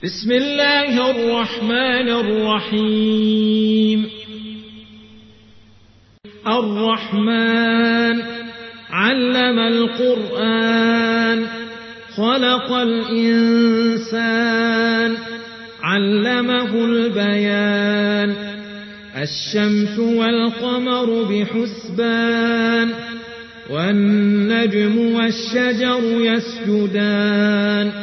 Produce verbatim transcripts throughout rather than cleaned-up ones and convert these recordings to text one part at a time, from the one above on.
بسم الله الرحمن الرحيم. الرحمن علم القرآن خلق الإنسان علمه البيان. الشمس والقمر بحسبان والنجم والشجر يسجدان.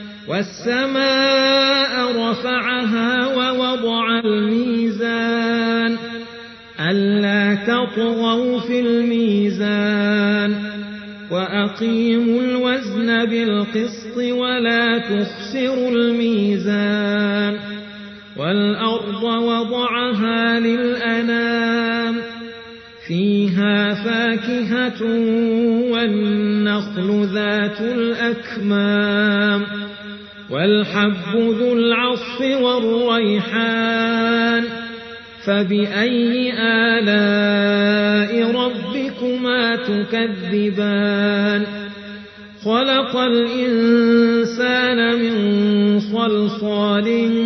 والسماء رفعها ووضع الميزان ألا تطغوا في الميزان وأقيموا الوزن بالقسط ولا تخسروا الميزان. والأرض وضعها للأنام فيها فاكهة والنخل ذات الأكمام والحب ذو العصف والريحان. فبأي آلاء ربكما تكذبان؟ خلق الإنسان من صلصال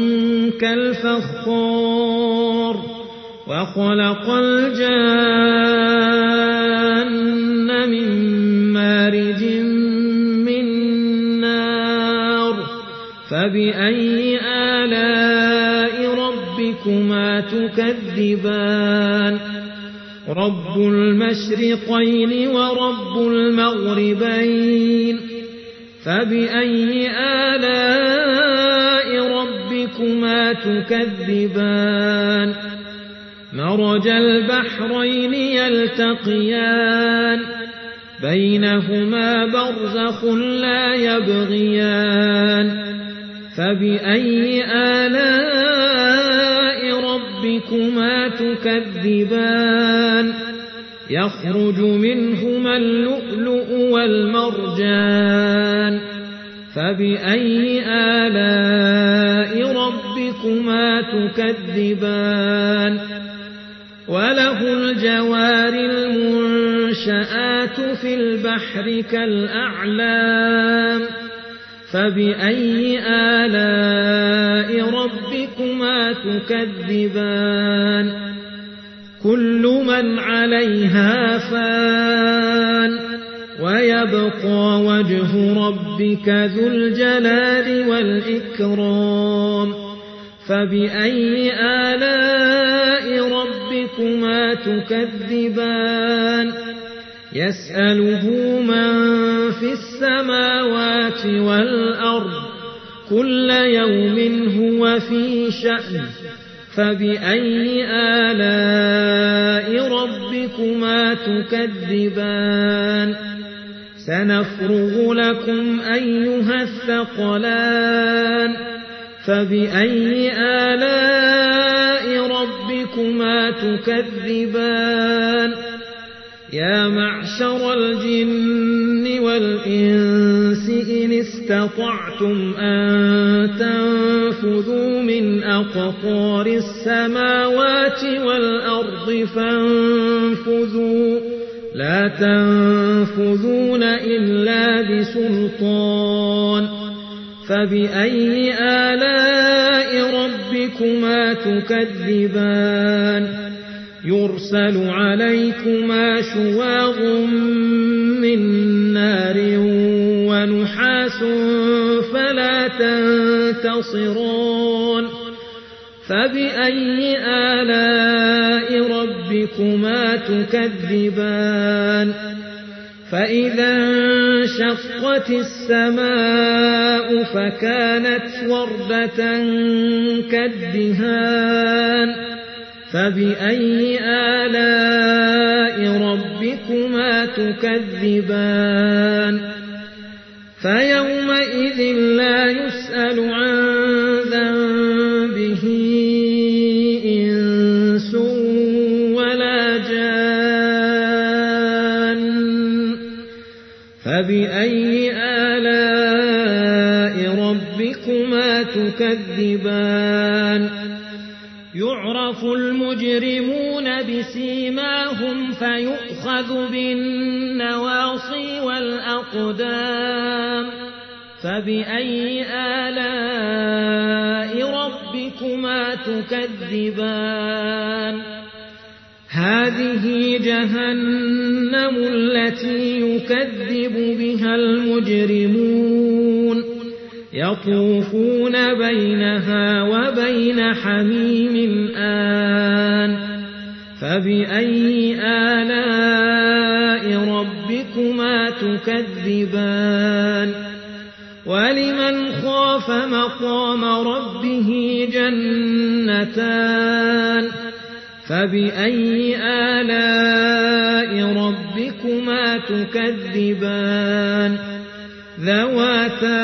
كالفخار وخلق الجان من مارج من نار. فبأي آلاء ربكما تكذبان؟ رب المشرقين ورب المغربين. فبأي آلاء ربكما تكذبان؟ مرج البحرين يلتقيان بينهما برزخ لا يبغيان. فبأي آلاء ربكما تكذبان؟ يخرج منهما اللؤلؤ والمرجان. فبأي آلاء ربكما تكذبان؟ وله الجوار المنشآت في البحر كالأعلام. فبأي آلاء ربكما تكذبان؟ كل من عليها فان ويبقى وجه ربك ذو الجلال والإكرام. فبأي آلاء ربكما تكذبان؟ يسأله من في السماوات والأرض كل يوم هو في شأن. فبأي آلاء ربكما تكذبان؟ سنفرغ لكم أيها الثقلان. فبأي آلاء ربكما تكذبان؟ يا معشر الجن والإنس إن استطعتم أن تنفذوا من أقطار السماوات والأرض فانفذوا لا تنفذون إلا بسلطان. فبأي آلاء ربكما تكذبان؟ يرسل عليكما شواظ من نار ونحاس فلا تنتصران. فبأي آلاء ربكما تكذبان؟ فإذا انشقت السماء فكانت وردة كالدهان. فبأي آلاء ربكما تكذبان؟ فيومئذ لا يسأل عن ذنبه إنس ولا جان. فبأي آلاء ربكما تكذبان؟ يعرف المجرمون بسيماهم فيؤخذ بالنواصي والأقدام. فبأي آلاء ربكما تكذبان هذه جهنم التي يكذب بها المجرمون يطوفون بينها وبين حميم آن فبأي آلاء ربكما تكذبان ولمن خاف مقام ربه جنتان فبأي آلاء ربكما تكذبان ذواتا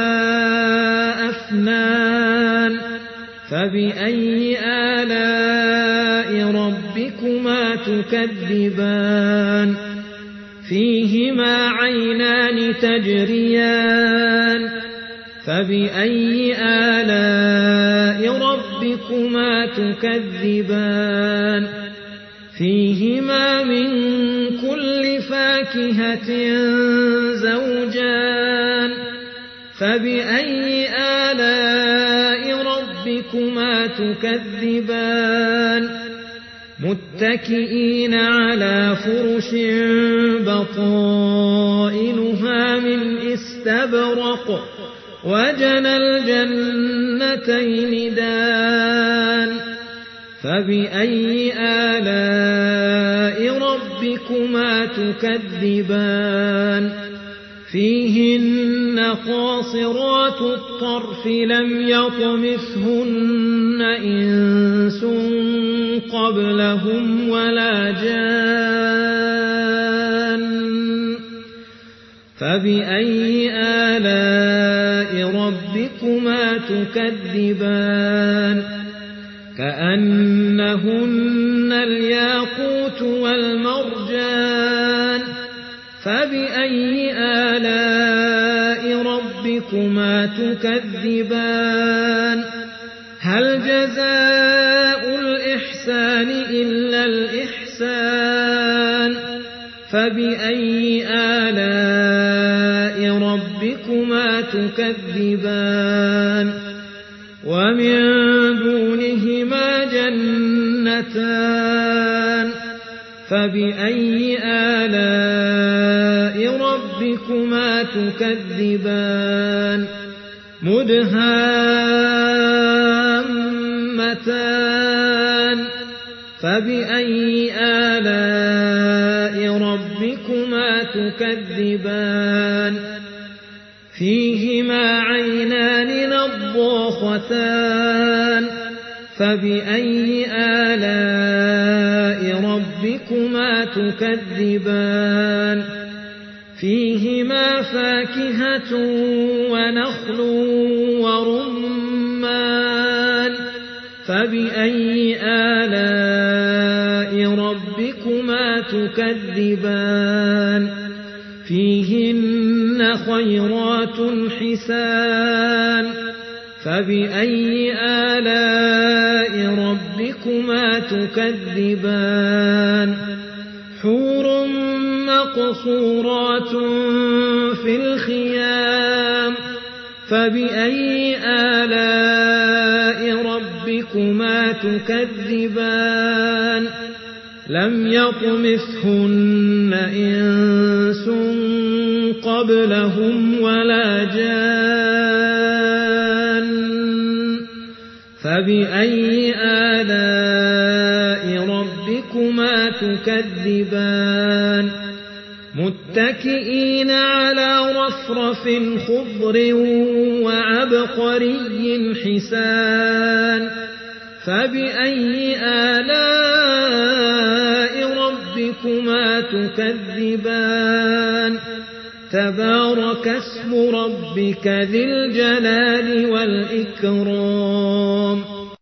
أفنان فبأي آلاء ربكما تكذبان فيهما عينان تجريان فبأي آلاء ربكما تكذبان فيهما من كل فاكهة زوجان فبأي آلاء ربكما تكذبان متكئين على فرش بطائنها من استبرق وجنى الجنتين دان فبأي آلاء ربكما تكذبان فيهن قاصرات الطرف لم يطمثهن إنس قبلهم ولا جان فبأي آلاء ربكما تكذبان كأنهن الياقوت والمرجان فبأي آلاء ربكما تكذبان هل جزاء الإحسان إلا الإحسان فبأي آلاء ربكما تكذبان ومن دونهما جنتان فبأي آلاء ربكما تكذبان مدهامتان فبأي آلاء ربكما تكذبان فيهما عينان نضاختان فبأي آلاء ربكما تكذبان فيهما فاكهة ونخل ورمان فبأي آلاء ربكما تكذبان فيهن خيرات حسان فبأي آلاء ربكما تكذبان حور مقصورات في الخيام فبأي آلاء ربكما تكذبان لم يطمثهن إنس قبلهم ولا جان فبأي آلاء ربكما تكذبان متكئين على رفرف خضر وعبقري حسان فبأي آلاء ربكما تكذبان تبارك اسم ربك ذي الجلال والإكرام